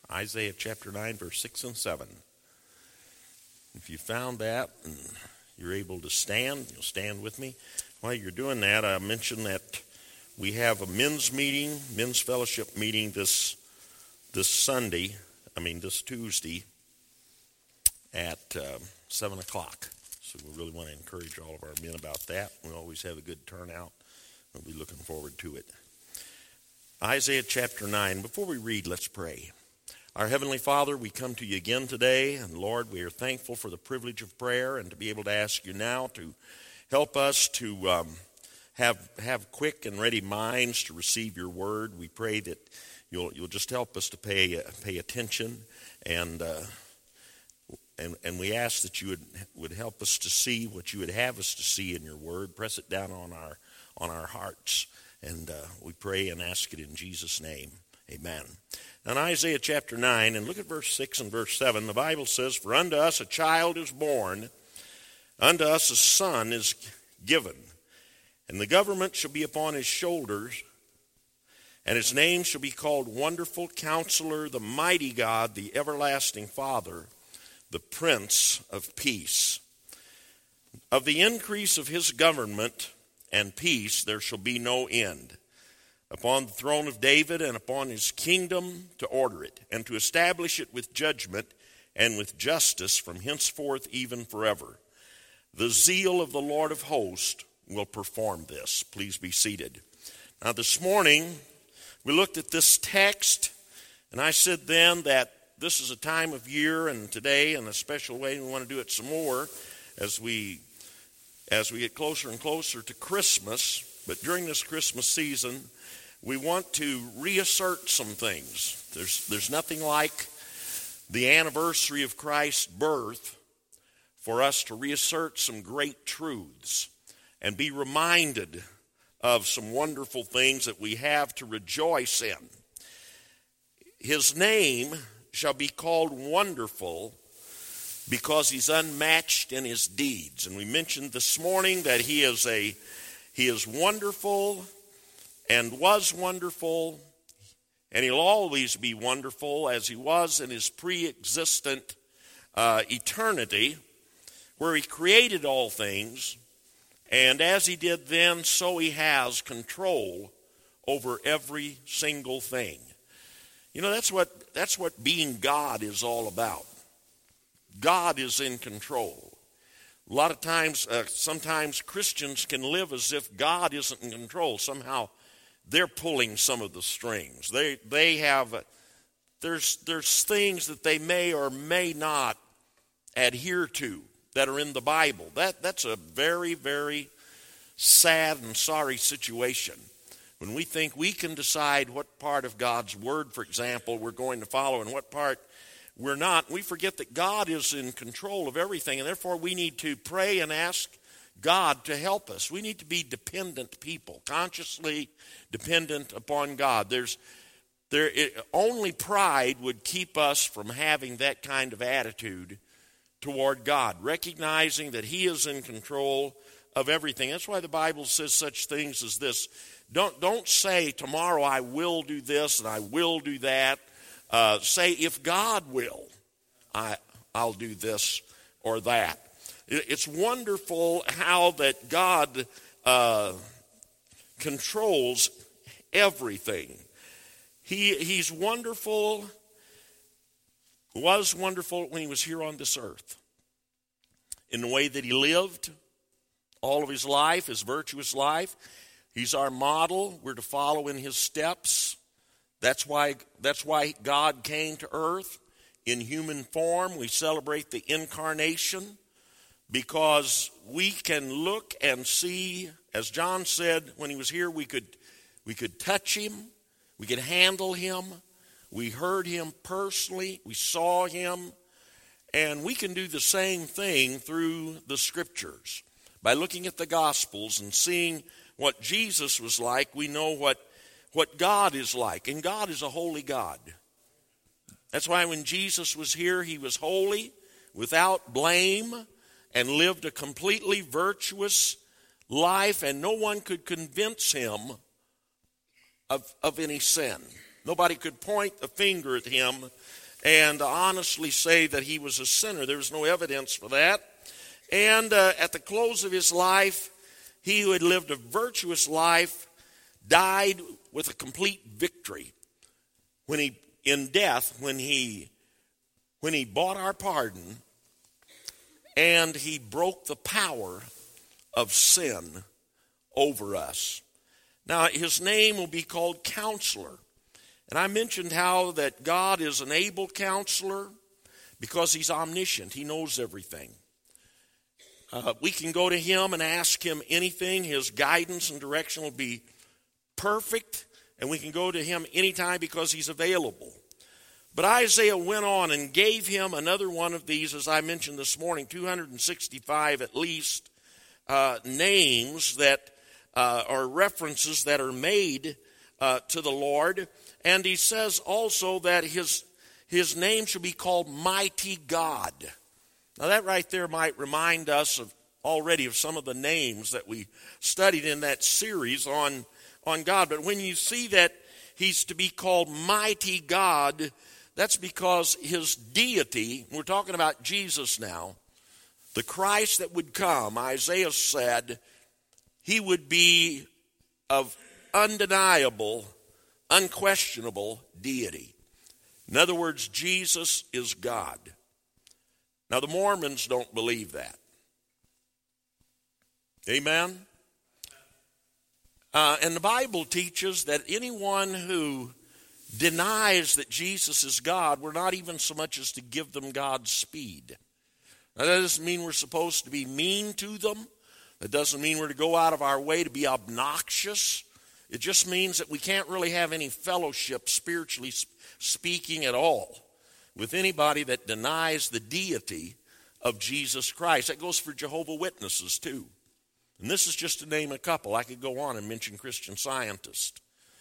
Isaiah chapter 9, verse 6 and 7. If you found that and you're able to stand, you'll stand with me. While you're doing that, I mentioned that we have a men's fellowship meeting this Tuesday at 7 o'clock. So we really want to encourage all of our men about that. We always have a good turnout. We'll be looking forward to it. Isaiah chapter 9. Before we read, let's pray. Our Heavenly Father, we come to you again today, and Lord, we are thankful for the privilege of prayer and to be able to ask you now to help us to have quick and ready minds to receive your word. We pray that you'll just help us to pay attention, and we ask that you would help us to see what you would have us to see in your word. Press it down on our hearts, and we pray and ask it in Jesus' name. Amen. Now in Isaiah chapter 9, and look at verse 6 and verse 7, the Bible says, "For unto us a child is born, unto us a son is given, and the government shall be upon his shoulders, and his name shall be called Wonderful Counselor, the Mighty God, the Everlasting Father, the Prince of Peace. Of the increase of his government and peace there shall be no end, upon the throne of David and upon his kingdom, to order it, and to establish it with judgment and with justice from henceforth even forever. The zeal of the Lord of hosts will perform this." Please be seated. Now this morning, we looked at this text, and I said then that this is a time of year, and today in a special way, we want to do it some more as we get closer and closer to Christmas. But during this Christmas season, we want to reassert some things. There's nothing like the anniversary of Christ's birth for us to reassert some great truths and be reminded of some wonderful things that we have to rejoice in. His name shall be called Wonderful because he's unmatched in his deeds. And we mentioned this morning that he is wonderful and was wonderful, and he'll always be wonderful as he was in his pre-existent eternity, where he created all things, and as he did then, so he has control over every single thing. You know, that's what being God is all about. God is in control. A lot of times, sometimes Christians can live as if God isn't in control. Somehow they're pulling some of the strings. They have, there's things that they may or may not adhere to that are in the Bible. That's a very, very sad and sorry situation. When we think we can decide what part of God's Word, for example, we're going to follow and what part we're not, we forget that God is in control of everything, and therefore we need to pray and ask God to help us. We need to be dependent people, consciously dependent upon God. Only pride would keep us from having that kind of attitude toward God, recognizing that he is in control of everything. That's why the Bible says such things as this. Don't say, tomorrow I will do this and I will do that. Say, if God will, I'll do this or that. It's wonderful how that God controls everything. He's wonderful, was wonderful when he was here on this earth. In the way that he lived all of his life, his virtuous life. He's our model. We're to follow in his steps. That's why God came to earth in human form. We celebrate the incarnation because we can look and see, as John said when he was here, we could touch him, we could handle him, we heard him personally, we saw him, and we can do the same thing through the Scriptures. By looking at the Gospels and seeing what Jesus was like, we know what God is like. And God is a holy God. That's why when Jesus was here, he was holy, without blame, and lived a completely virtuous life, and no one could convince him of any sin. Nobody could point a finger at him and honestly say that he was a sinner. There was no evidence for that. And at the close of his life, he who had lived a virtuous life died with a complete victory. When he bought our pardon, and he broke the power of sin over us. Now, his name will be called Counselor. And I mentioned how that God is an able counselor because he's omniscient. He knows everything. We can go to him and ask him anything. His guidance and direction will be perfect. And we can go to him anytime because he's available. But Isaiah went on and gave him another one of these, as I mentioned this morning, 265 at least names that are references that are made to the Lord. And he says also that his name shall be called Mighty God. Now that right there might remind us already of some of the names that we studied in that series on God. But when you see that he's to be called Mighty God, that's because his deity, we're talking about Jesus now, the Christ that would come, Isaiah said, he would be of undeniable, unquestionable deity. In other words, Jesus is God. Now, the Mormons don't believe that. Amen? And the Bible teaches that anyone who denies that Jesus is God, we're not even so much as to give them Godspeed. Now, that doesn't mean we're supposed to be mean to them. That doesn't mean we're to go out of our way to be obnoxious. It just means that we can't really have any fellowship, spiritually speaking, at all with anybody that denies the deity of Jesus Christ. That goes for Jehovah's Witnesses too. And this is just to name a couple. I could go on and mention Christian Scientists.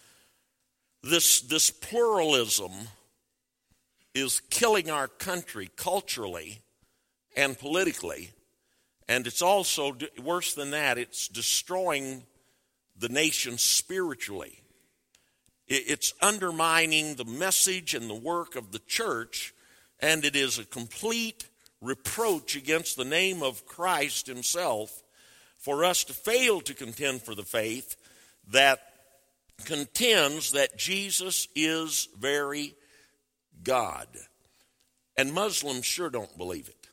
This pluralism is killing our country culturally and politically. And it's also, worse than that, it's destroying the nation spiritually. It's undermining the message and the work of the church, and it is a complete reproach against the name of Christ himself for us to fail to contend for the faith that contends that Jesus is very God. And Muslims sure don't believe it.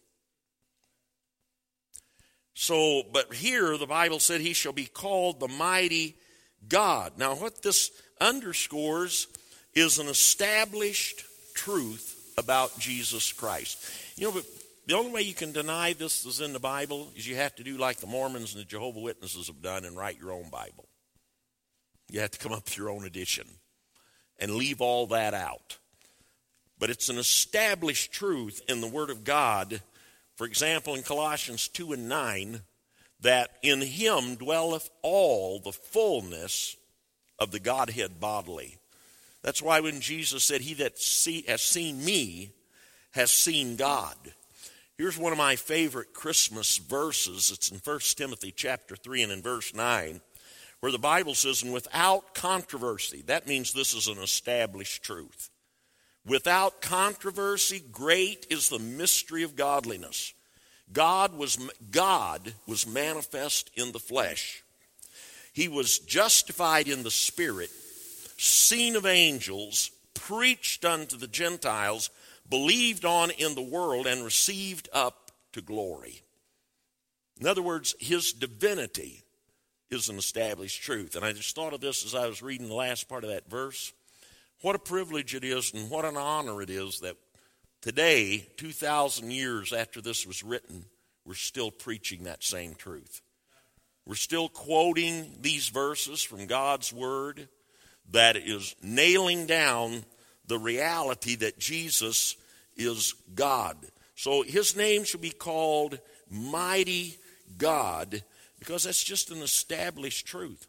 So, but here the Bible said he shall be called the Mighty God. Now what this underscores is an established truth about Jesus Christ. You know, but the only way you can deny this is in the Bible is you have to do like the Mormons and the Jehovah's Witnesses have done and write your own Bible. You have to come up with your own edition and leave all that out. But it's an established truth in the Word of God. For example, in Colossians 2:9, that in him dwelleth all the fullness of the Godhead bodily. That's why when Jesus said, he that has seen me has seen God. Here's one of my favorite Christmas verses. It's in 1 Timothy chapter 3 and in verse 9, where the Bible says, and without controversy, that means this is an established truth. Without controversy, great is the mystery of godliness. God was manifest in the flesh. He was justified in the Spirit, seen of angels, preached unto the Gentiles, believed on in the world, and received up to glory. In other words, his divinity is an established truth. And I just thought of this as I was reading the last part of that verse. What a privilege it is and what an honor it is that today, 2,000 years after this was written, we're still preaching that same truth. We're still quoting these verses from God's Word that is nailing down the reality that Jesus is God. So his name should be called Mighty God because that's just an established truth.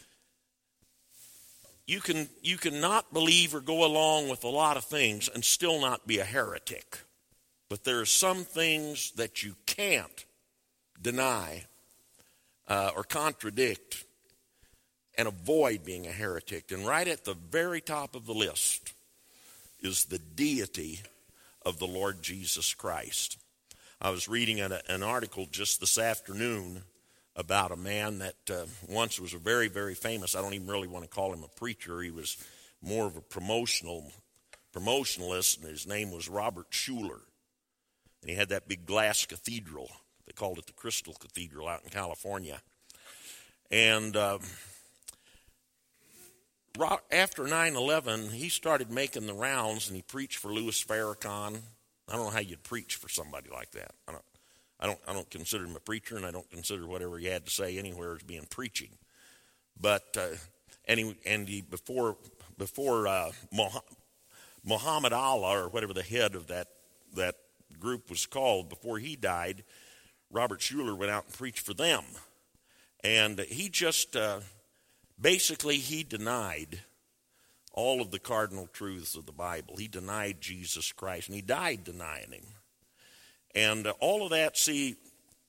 You can not believe or go along with a lot of things and still not be a heretic. But there are some things that you can't deny or contradict. and avoid being a heretic. And right at the very top of the list is the deity of the Lord Jesus Christ. I was reading an article just this afternoon about a man that once was a very, very famous, I don't even really want to call him a preacher. He was more of a promotionalist, and his name was Robert Schuller. And he had that big glass cathedral. They called it the Crystal Cathedral out in California. And after 9/11, he started making the rounds, and he preached for Louis Farrakhan. I don't know how you'd preach for somebody like that. I don't consider him a preacher, and I don't consider whatever he had to say anywhere as being preaching. But before Muhammad Allah, or whatever the head of that group was called, before he died, Robert Schuller went out and preached for them. And he just basically he denied all of the cardinal truths of the Bible. He denied Jesus Christ, and he died denying him. And all of that, see,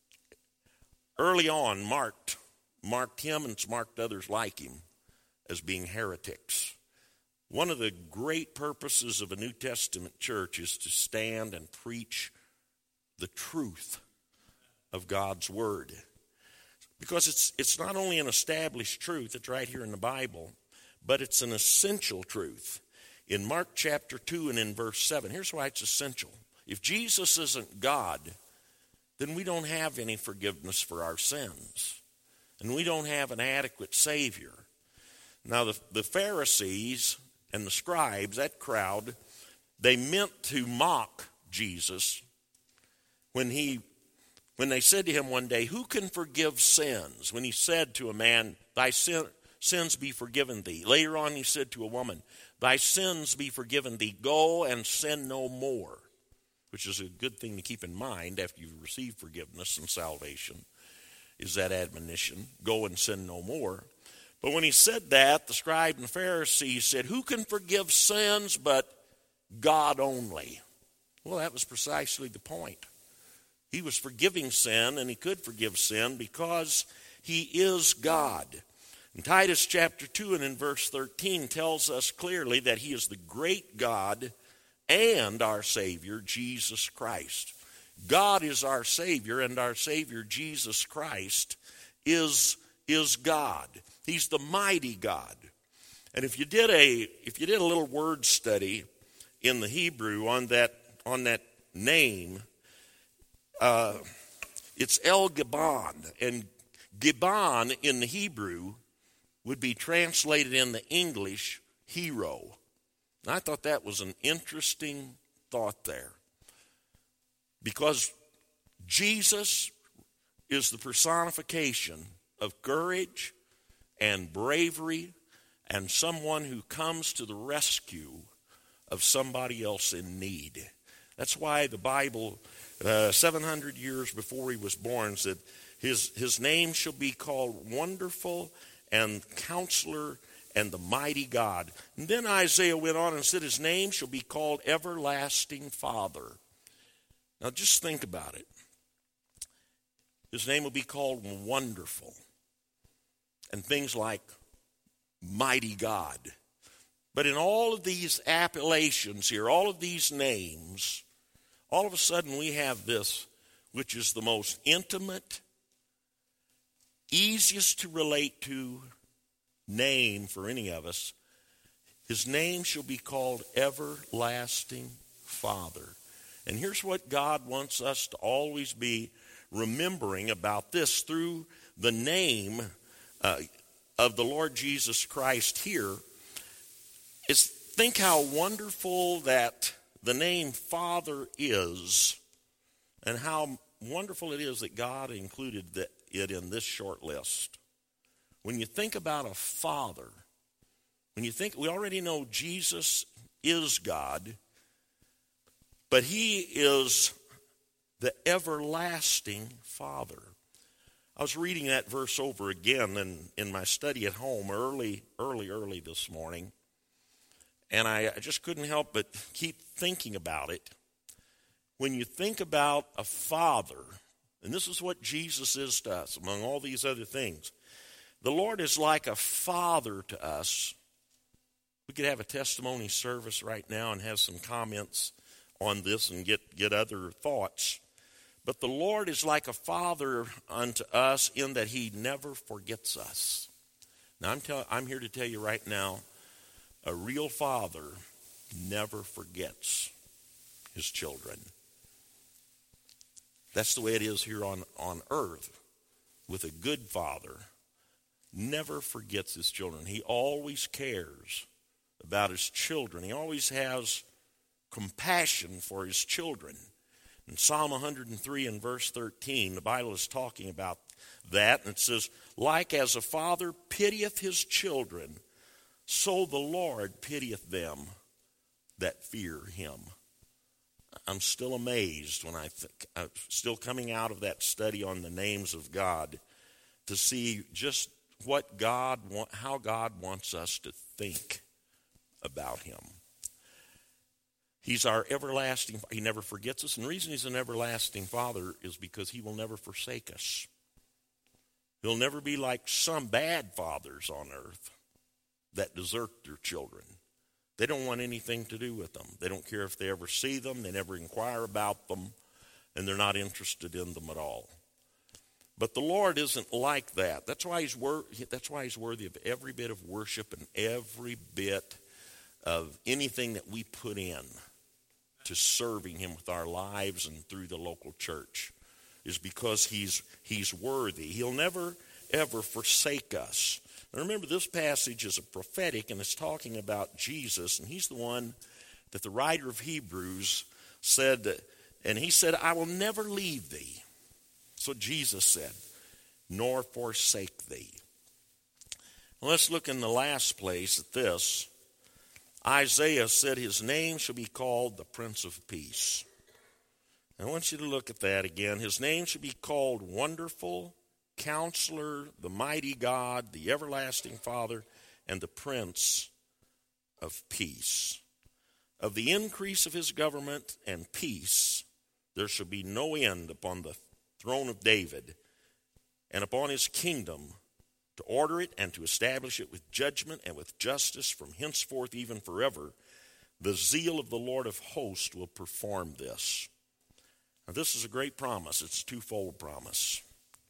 early on marked him and marked others like him as being heretics. One of the great purposes of a New Testament church is to stand and preach the truth of God's Word. Because it's not only an established truth, it's right here in the Bible, but it's an essential truth. In Mark chapter 2 and in verse 7, here's why it's essential. If Jesus isn't God, then we don't have any forgiveness for our sins. And we don't have an adequate Savior. Now, the Pharisees and the scribes, that crowd, they meant to mock Jesus when they said to him one day, "Who can forgive sins?" When he said to a man, "Thy sins be forgiven thee." Later on he said to a woman, "Thy sins be forgiven thee. Go and sin no more." Which is a good thing to keep in mind after you've received forgiveness and salvation, is that admonition, go and sin no more. But when he said that, the scribe and the Pharisees said, "Who can forgive sins but God only?" Well, that was precisely the point. He was forgiving sin, and he could forgive sin because he is God. And Titus chapter 2 and in verse 13 tells us clearly that he is the great God and our Savior, Jesus Christ. God is our Savior, and our Savior, Jesus Christ, is God. He's the mighty God. And if you did a little word study in the Hebrew on that name, it's El Gibbon, and Gibbon in the Hebrew would be translated in the English hero. And I thought that was an interesting thought there, because Jesus is the personification of courage and bravery and someone who comes to the rescue of somebody else in need. That's why the Bible, 700 years before he was born, said his name shall be called Wonderful and Counselor and the Mighty God. And then Isaiah went on and said his name shall be called Everlasting Father. Now just think about it. His name will be called Wonderful. And things like Mighty God. But in all of these appellations here, all of these names, all of a sudden we have this, which is the most intimate, easiest to relate to name for any of us. His name shall be called Everlasting Father. And here's what God wants us to always be remembering about this through the name of the Lord Jesus Christ here, is think how wonderful that the name Father is, and how wonderful it is that God included it in this short list. When you think about a father, we already know Jesus is God, but he is the everlasting Father. I was reading that verse over again in my study at home early this morning, and I just couldn't help but keep thinking about it. When you think about a father, and this is what Jesus is to us, among all these other things, The Lord is like a father to us. We could have a testimony service right now and have some comments on this and get other thoughts. But the Lord is like a father unto us in that he never forgets us. Now, I'm here to tell you right now, a real father never forgets his children. That's the way it is here on earth with a good father. Never forgets his children. He always cares about his children. He always has compassion for his children. In Psalm 103 and verse 13, the Bible is talking about that, and it says, like as a father pitieth his children, so the Lord pitieth them that fear him. I'm still amazed when I'm still coming out of that study on the names of God to see just how God wants us to think about him. He's our everlasting, he never forgets us. And the reason he's an everlasting father is because he will never forsake us. He'll never be like some bad fathers on earth that desert their children. They don't want anything to do with them. They don't care if they ever see them. They never inquire about them. And they're not interested in them at all. But the Lord isn't like that. That's why he's worthy of every bit of worship and every bit of anything that we put in to serving him with our lives and through the local church, is because he's worthy. He'll never, ever forsake us. Now remember, this passage is a prophetic, and it's talking about Jesus, and he's the one that the writer of Hebrews said, and he said, I will never leave thee. That's what Jesus said, nor forsake thee. Well, let's look in the last place at this. Isaiah said his name shall be called the Prince of Peace. I want you to look at that again. His name should be called Wonderful, Counselor, the Mighty God, the Everlasting Father, and the Prince of Peace. Of the increase of his government and peace, there shall be no end upon the throne of David and upon his kingdom, to order it and to establish it with judgment and with justice from henceforth even forever. The zeal of the Lord of hosts will perform this. Now, this is a great promise. It's a twofold promise.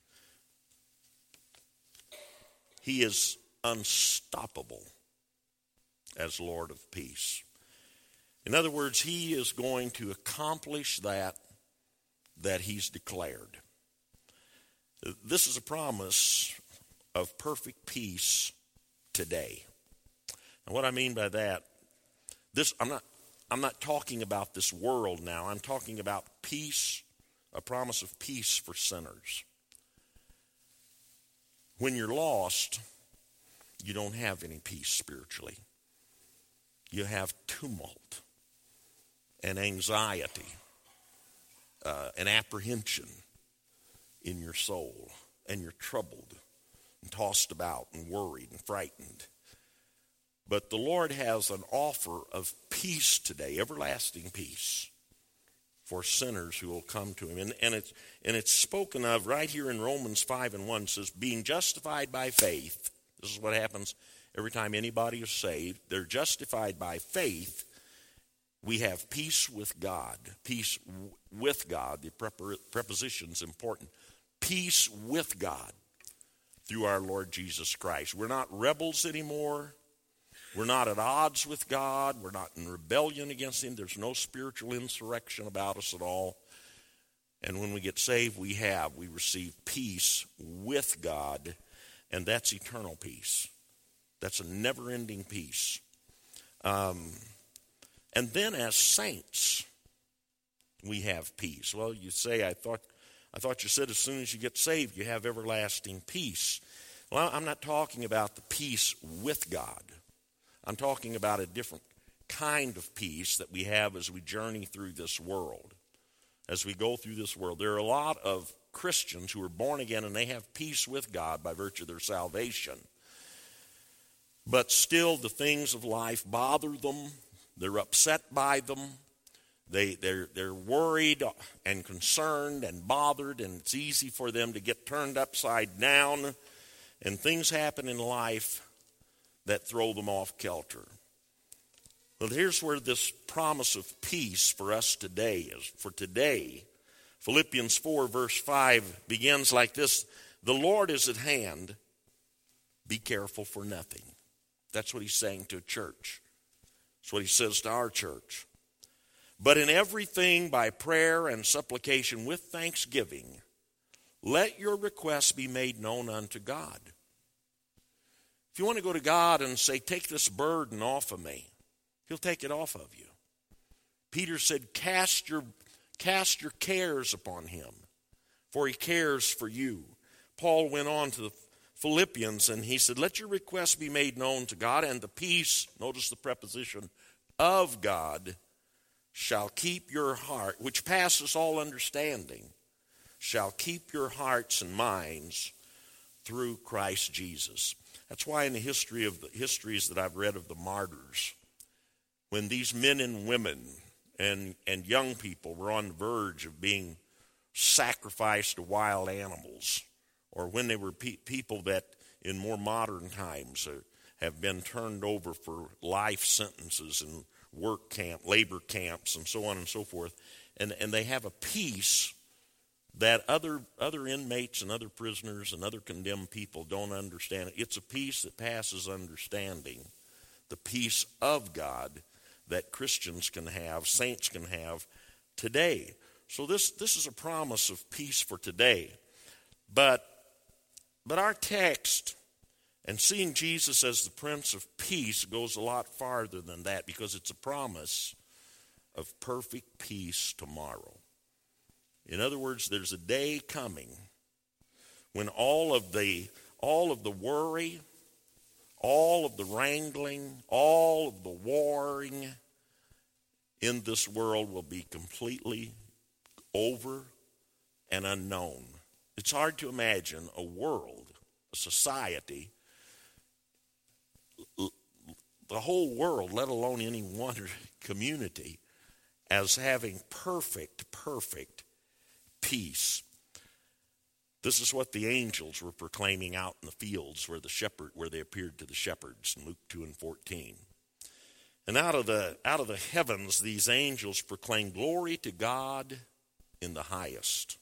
He is unstoppable as Lord of peace. In other words, he is going to accomplish that he's declared. This is a promise of perfect peace today. And what I mean by that, I'm not talking about this world now. I'm talking about peace, a promise of peace for sinners. When you're lost, you don't have any peace spiritually. You have tumult and anxiety and apprehension in your soul, and you're troubled and tossed about and worried and frightened. But the Lord has an offer of peace today, everlasting peace, for sinners who will come to him. And it's spoken of right here in Romans 5:1. It says, being justified by faith. This is what happens every time anybody is saved. They're justified by faith. We have peace with God. Peace with God. The preposition's important. Peace with God through our Lord Jesus Christ. We're not rebels anymore. We're not at odds with God. We're not in rebellion against him. There's no spiritual insurrection about us at all. And when we get saved, we receive peace with God, and that's eternal peace. That's a never-ending peace. And then as saints, we have peace. Well, you say, I thought you said as soon as you get saved, you have everlasting peace. Well, I'm not talking about the peace with God. I'm talking about a different kind of peace that we have as we journey through this world. As we go through this world, there are a lot of Christians who are born again and they have peace with God by virtue of their salvation. But still the things of life bother them. They're upset by them. They're worried and concerned and bothered, and it's easy for them to get turned upside down and things happen in life that throw them off kilter. But here's where this promise of peace for us today is. For today, Philippians 4 verse 5 begins like this: the Lord is at hand, be careful for nothing. That's what he's saying to a church. That's what he says to our church. But in everything by prayer and supplication with thanksgiving, let your requests be made known unto God. If you want to go to God and say, take this burden off of me, he'll take it off of you. Peter said, cast your cares upon him, for he cares for you. Paul went on to the Philippians and he said, let your requests be made known to God, and the peace, notice the preposition, of God shall keep your heart, which passes all understanding, shall keep your hearts and minds through Christ Jesus. That's why in the histories that I've read of the martyrs, when these men and women and young people were on the verge of being sacrificed to wild animals, or when they were people that in more modern times have been turned over for life sentences and work camp, labor camps, and so on and so forth, and they have a peace that other inmates and other prisoners and other condemned people don't understand. It's a peace that passes understanding, the peace of God that Christians can have, saints can have today. So this is a promise of peace for today. But our text and seeing Jesus as the Prince of Peace goes a lot farther than that, because it's a promise of perfect peace tomorrow. In other words, there's a day coming when all of the worry, all of the wrangling, all of the warring in this world will be completely over and unknown. It's hard to imagine a world, a society, the whole world, let alone any one community, as having perfect peace. This is what the angels were proclaiming out in the fields where they appeared to the shepherds in Luke 2:14. And out of the heavens, these angels proclaim glory to God in the highest,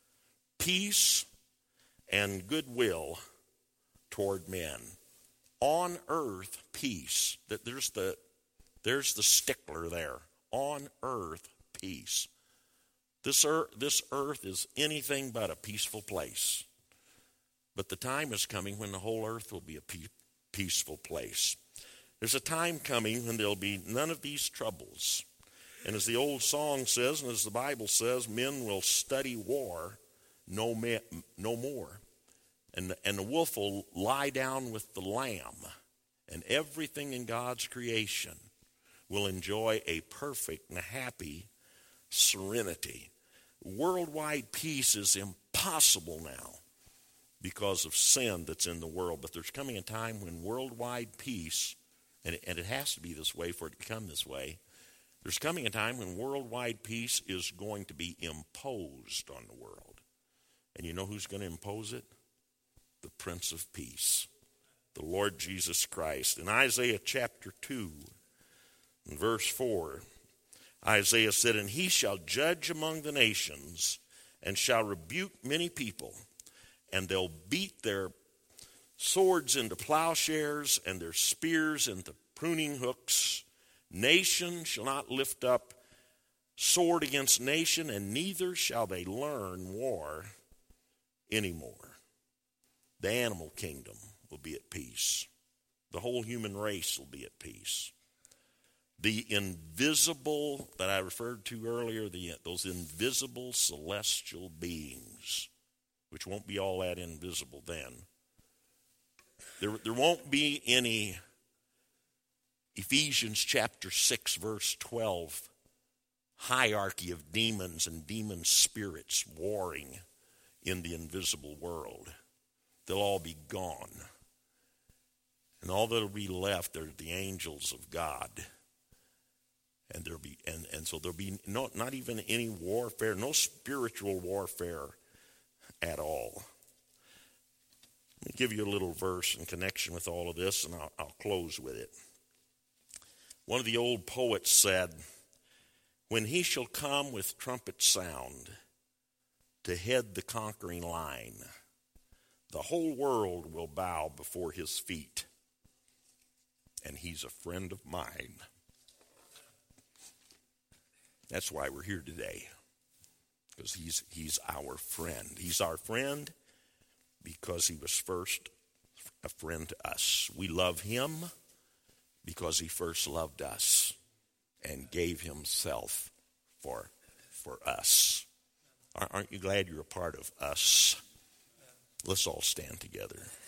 peace and goodwill toward men. On earth, peace. There's the stickler there. On earth, peace. This earth is anything but a peaceful place. But the time is coming when the whole earth will be a peaceful place. There's a time coming when there'll be none of these troubles. And as the old song says, and as the Bible says, men will study war no more. And the wolf will lie down with the lamb. And everything in God's creation will enjoy a perfect and happy serenity. Worldwide peace is impossible now because of sin that's in the world. But there's coming a time when worldwide peace, and it has to be this way for it to become this way, there's coming a time when worldwide peace is going to be imposed on the world. And you know who's going to impose it? The Prince of Peace, the Lord Jesus Christ. In Isaiah chapter 2, in verse 4, Isaiah said, and he shall judge among the nations and shall rebuke many people, and they'll beat their swords into plowshares and their spears into pruning hooks. Nation shall not lift up sword against nation, and neither shall they learn war anymore. The animal kingdom will be at peace. The whole human race will be at peace. The invisible that I referred to earlier, those invisible celestial beings, which won't be all that invisible then. There won't be any Ephesians chapter 6 verse 12 hierarchy of demons and demon spirits warring in the invisible world. They'll all be gone. And all that'll be left are the angels of God. And so there'll be not even any warfare, no spiritual warfare at all. Let me give you a little verse in connection with all of this, and I'll close with it. One of the old poets said, "When he shall come with trumpet sound to head the conquering line, the whole world will bow before his feet, and he's a friend of mine." That's why we're here today, because he's our friend. He's our friend because he was first a friend to us. We love him because he first loved us and gave himself for us. Aren't you glad you're a part of us? Let's all stand together.